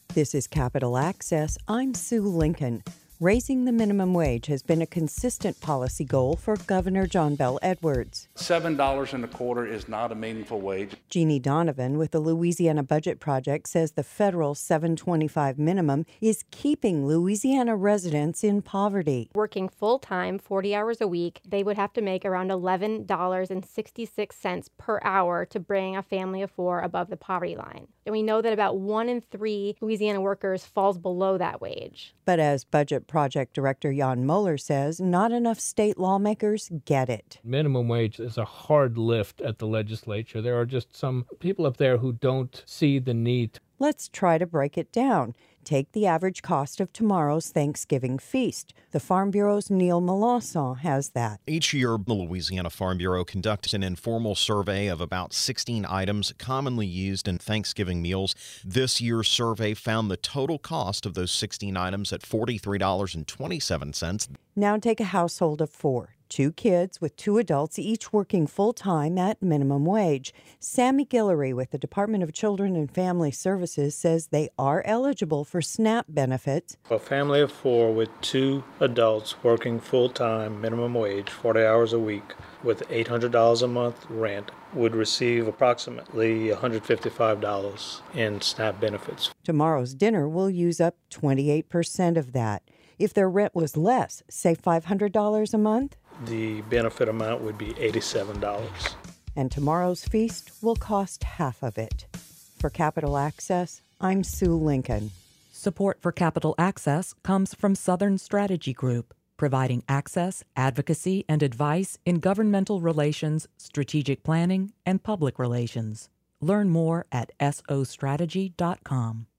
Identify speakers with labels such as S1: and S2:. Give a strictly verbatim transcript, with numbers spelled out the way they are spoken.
S1: This is Capital Access. I'm Sue Lincoln. Raising the minimum wage has been a consistent policy goal for Governor John Bel Edwards.
S2: Seven dollars and a quarter is not a meaningful wage.
S1: Jeannie Donovan with the Louisiana Budget Project says the federal seven twenty-five minimum is keeping Louisiana residents in poverty.
S3: Working full-time, forty hours a week, they would have to make around eleven dollars and sixty-six cents per hour to bring a family of four above the poverty line. And we know that about one in three Louisiana workers falls below that wage.
S1: But as Budget Project Director Jan Moeller says, not enough state lawmakers get it.
S4: Minimum wage is a hard lift at the legislature. There are just some people up there who don't see the need.
S1: Let's try to break it down. Take the average cost of tomorrow's Thanksgiving feast. The Farm Bureau's Neil Melanson has that.
S5: Each year, the Louisiana Farm Bureau conducts an informal survey of about sixteen items commonly used in Thanksgiving meals. This year's survey found the total cost of those sixteen items at forty-three dollars and twenty-seven cents.
S1: Now take a household of four. Two kids with two adults, each working full-time at minimum wage. Sammy Guillory with the Department of Children and Family Services says they are eligible for SNAP benefits.
S6: A family of four with two adults working full-time, minimum wage, forty hours a week, with eight hundred dollars a month rent would receive approximately one hundred fifty-five dollars in SNAP benefits.
S1: Tomorrow's dinner will use up twenty-eight percent of that. If their rent was less, say five hundred dollars a month,
S6: the benefit amount would be eighty-seven dollars.
S1: And tomorrow's feast will cost half of it. For Capital Access, I'm Sue Lincoln.
S7: Support for Capital Access comes from Southern Strategy Group, providing access, advocacy, and advice in governmental relations, strategic planning, and public relations. Learn more at S O strategy dot com.